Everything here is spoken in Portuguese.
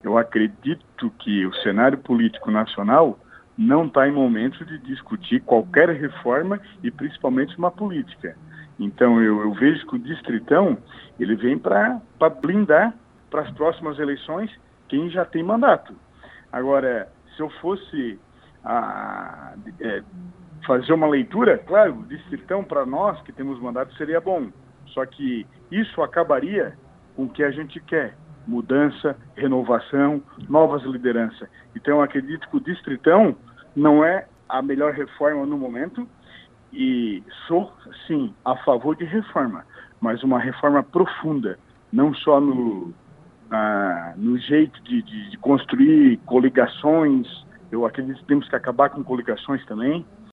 eu acredito que o cenário político nacional não está em momento de discutir qualquer reforma e principalmente uma política. Então eu vejo que o Distritão ele vem para blindar para as próximas eleições quem já tem mandato. Agora, se eu fosse fazer uma leitura, claro, o Distritão para nós que temos mandato seria bom, só que isso acabaria com o que a gente quer. Mudança, renovação, novas lideranças. Então, eu acredito que o Distritão não é a melhor reforma no momento e sou, sim, a favor de reforma, mas uma reforma profunda, não só no jeito de construir coligações. Eu acredito que temos que acabar com coligações também.